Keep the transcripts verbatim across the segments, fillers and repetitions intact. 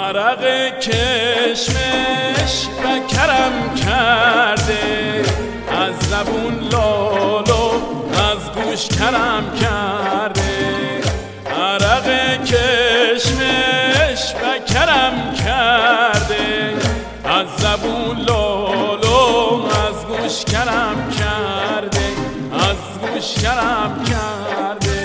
عرق کشمش و کرم کرده، از زبون لالو از گوش کرم کرده. عرق کشمش و کرم کرده، از زبون لالو از گوش کرم کرده، از گوش کرم کرده.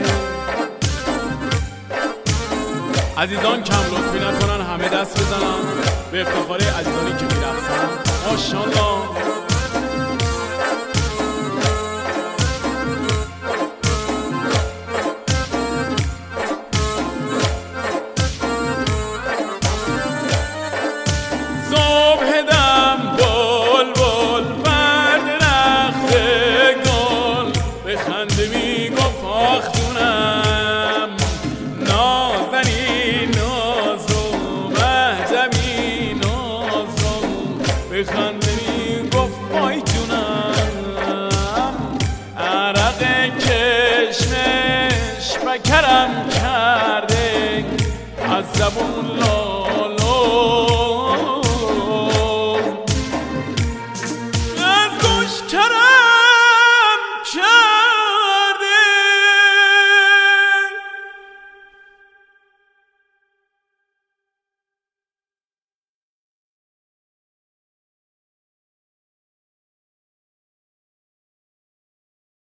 عزیزان کم لطفی نکنن، همه دست بزنن به افتخار عزیزانی که میرقصن. ماشاءالله. صبح دم بلبل بر درخت گل، به خنده میگفت آختونم نازنین نازو مهجمی نازو، به خنده میگفت وای جونم. عرق کشمش و کرم کرده، از زبون